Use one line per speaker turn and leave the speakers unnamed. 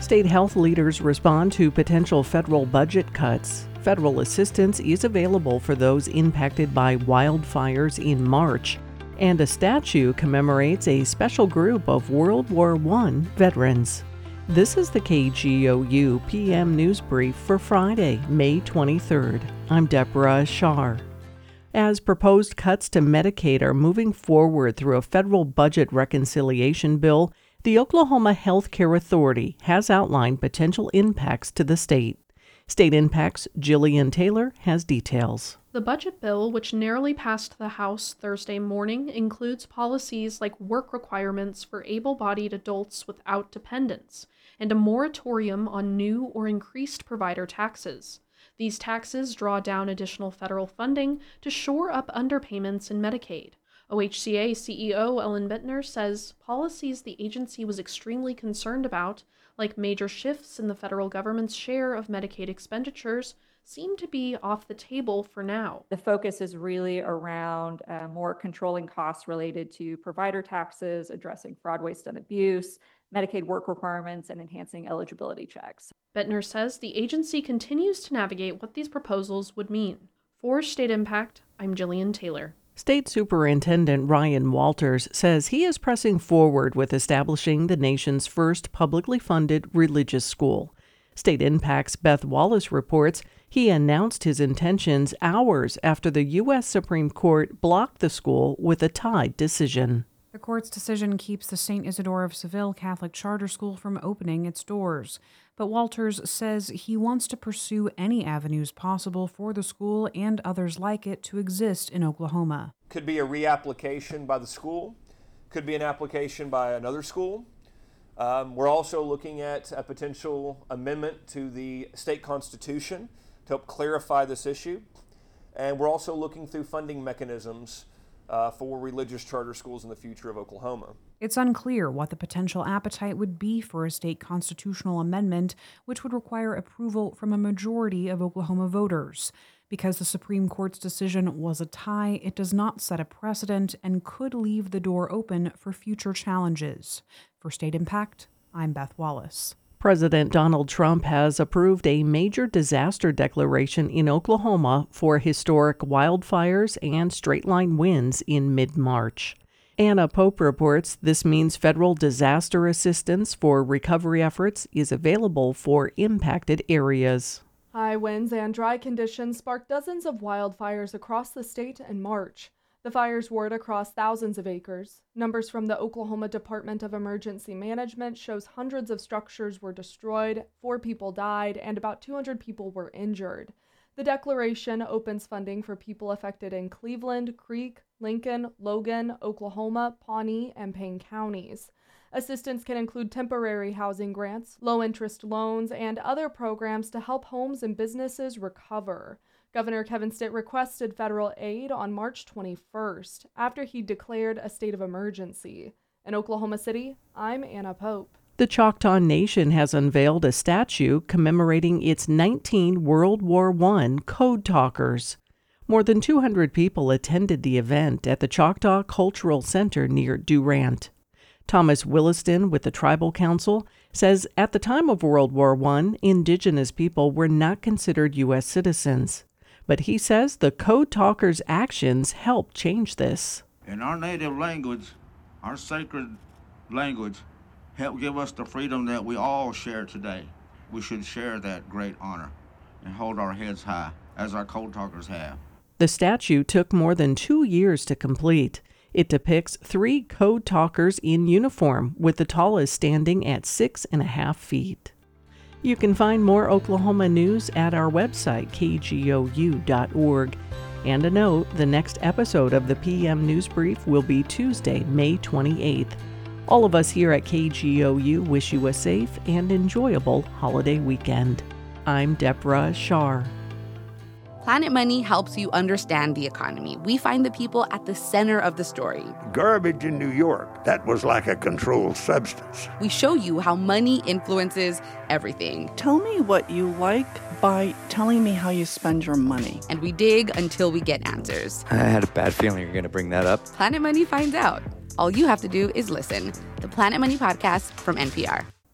State health leaders respond to potential federal budget cuts. Federal assistance is available for those impacted by wildfires in March, and a statue commemorates a special group of World War I veterans. This is the KGOU PM News Brief for Friday, May 23rd. I'm Deborah Shar. As proposed cuts to Medicaid are moving forward through a federal budget reconciliation bill, the Oklahoma Health Care Authority has outlined potential impacts to the state. State Impact's Jillian Taylor has details.
The budget bill, which narrowly passed the House Thursday morning, includes policies like work requirements for able-bodied adults without dependents and a moratorium on new or increased provider taxes. These taxes draw down additional federal funding to shore up underpayments in Medicaid. OHCA CEO Ellen Bittner says policies the agency was extremely concerned about, like major shifts in the federal government's share of Medicaid expenditures, seem to be off the table for now.
The focus is really around more controlling costs related to provider taxes, addressing fraud, waste, and abuse, Medicaid work requirements, and enhancing eligibility checks.
Bittner says the agency continues to navigate what these proposals would mean. For State Impact, I'm Jillian Taylor.
State Superintendent Ryan Walters says he is pressing forward with establishing the nation's first publicly funded religious school. State Impact's Beth Wallace reports he announced his intentions hours after the U.S. Supreme Court blocked the school with a tied decision.
The court's decision keeps the St. Isidore of Seville Catholic Charter School from opening its doors. But Walters says he wants to pursue any avenues possible for the school and others like it to exist in Oklahoma.
Could be a reapplication by the school, could be an application by another school. We're also looking at a potential amendment to the state constitution to help clarify this issue. And we're also looking through funding mechanisms for religious charter schools in the future of Oklahoma.
It's unclear what the potential appetite would be for a state constitutional amendment, which would require approval from a majority of Oklahoma voters. Because the Supreme Court's decision was a tie, it does not set a precedent and could leave the door open for future challenges. For State Impact, I'm Beth Wallace.
President Donald Trump has approved a major disaster declaration in Oklahoma for historic wildfires and straight-line winds in mid-March. Anna Pope reports this means federal disaster assistance for recovery efforts is available for impacted areas.
High winds and dry conditions sparked dozens of wildfires across the state in March. The fires roared across thousands of acres. Numbers from the Oklahoma Department of Emergency Management shows hundreds of structures were destroyed, 4 people died, and about 200 people were injured. The declaration opens funding for people affected in Cleveland, Creek, Lincoln, Logan, Oklahoma, Pawnee, and Payne counties. Assistance can include temporary housing grants, low-interest loans, and other programs to help homes and businesses recover. Governor Kevin Stitt requested federal aid on March 21st after he declared a state of emergency. In Oklahoma City, I'm Anna Pope.
The Choctaw Nation has unveiled a statue commemorating its 19 World War I code talkers. More than 200 people attended the event at the Choctaw Cultural Center near Durant. Thomas Williston with the Tribal Council says at the time of World War I, indigenous people were not considered U.S. citizens. But he says the code talkers' actions helped change this.
In our native language, our sacred language, helped give us the freedom that we all share today. We should share that great honor and hold our heads high, as our code talkers have.
The statue took more than 2 years to complete. It depicts 3 code talkers in uniform, with the tallest standing at 6.5 feet. You can find more Oklahoma news at our website, kgou.org. And a note, the next episode of the PM News Brief will be Tuesday, May 28th. All of us here at KGOU wish you a safe and enjoyable holiday weekend. I'm Deborah Shar.
Planet Money helps you understand the economy. We find the people at the center of the story.
Garbage in New York, that was like a controlled substance.
We show you how money influences everything.
Tell me what you like by telling me how you spend your money.
And we dig until we get answers.
I had a bad feeling you were going to bring that up.
Planet Money finds out. All you have to do is listen. The Planet Money Podcast from NPR.